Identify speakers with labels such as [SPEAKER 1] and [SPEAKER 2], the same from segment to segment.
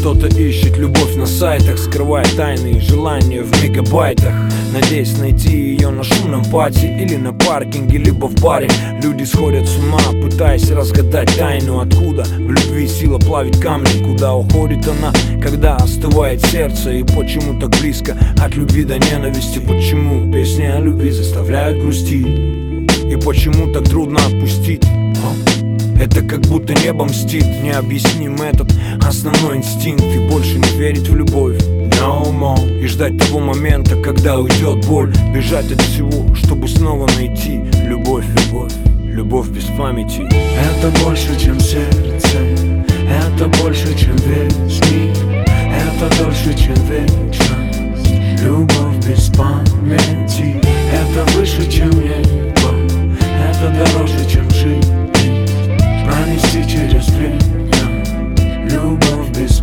[SPEAKER 1] Кто-то ищет любовь на сайтах, скрывая тайные желания в мегабайтах, надеясь найти ее на шумном пати или на паркинге, либо в баре. Люди сходят с ума, пытаясь разгадать тайну, откуда в любви сила плавить камни, куда уходит она, когда остывает сердце, и почему так близко от любви до ненависти, почему песни о любви заставляют грустить, и почему так трудно отпустить. Это как будто небо мстит, необъясним этот основной инстинкт, и больше не верить в любовь, no more. И ждать того момента, когда уйдет боль, бежать от всего, чтобы снова найти любовь, любовь, любовь без памяти.
[SPEAKER 2] Это больше, чем сердце, это больше, чем весь мир, это дольше, чем вечность, любовь без памяти. Это выше, чем небо, это дороже, чем жизнь, пронести через время, любовь без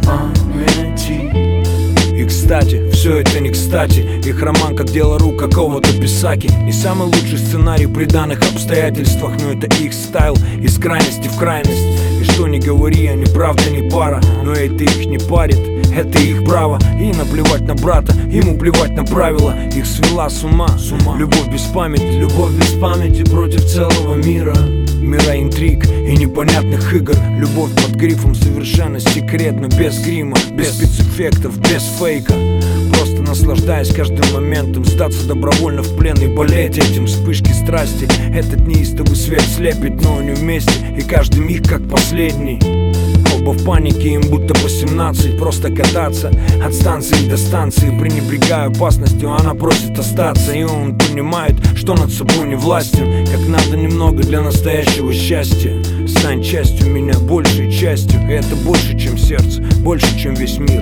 [SPEAKER 2] памяти.
[SPEAKER 1] И кстати, все это не кстати. Их роман как дело рук какого-то писаки. Не самый лучший сценарий при данных обстоятельствах, но это их стайл, из крайности в крайность. И что ни говори, они правда не пара, но это их не парит, это их право. И наплевать на брата, ему плевать на правила. Их свела с ума любовь без памяти, любовь без памяти против целого мира, мира интриг и непонятных игр. Любовь под грифом совершенно секретно, без грима, без спецэффектов, без фейка. Просто наслаждаясь каждым моментом, сдаться добровольно в плен и болеть этим. Вспышки страсти, этот неистовый свет слепит, но они вместе, и каждый миг как последний. Оба в панике, им будто по 17, просто кататься от станции до станции, пренебрегая опасностью, она просит остаться. И он понимает, что над собой не властен, как надо немного для настоящего счастья. Стань частью меня, большей частью, и это больше, чем сердце, больше, чем весь мир.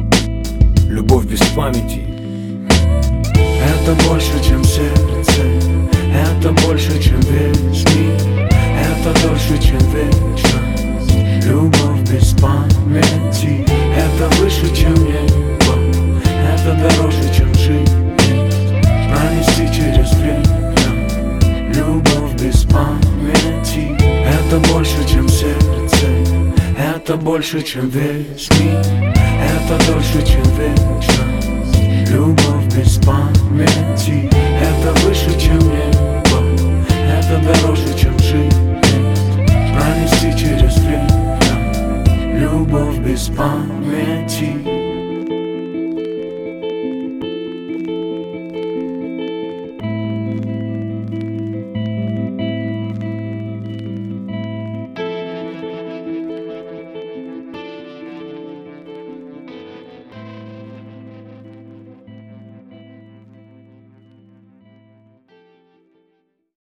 [SPEAKER 1] Любовь без памяти.
[SPEAKER 2] Это больше, чем сердце, это больше, чем весь мир, это дольше, чем вечность, любовь без памяти. Это выше, чем небо, это дороже, чем жизнь, пронести через время, любовь без памяти. Это больше, чем сердце, это больше, чем весь мир, это дольше, чем вечность, любовь без памяти. Это выше, чем небо, это дороже, чем жизнь, пронести через время, любовь без памяти.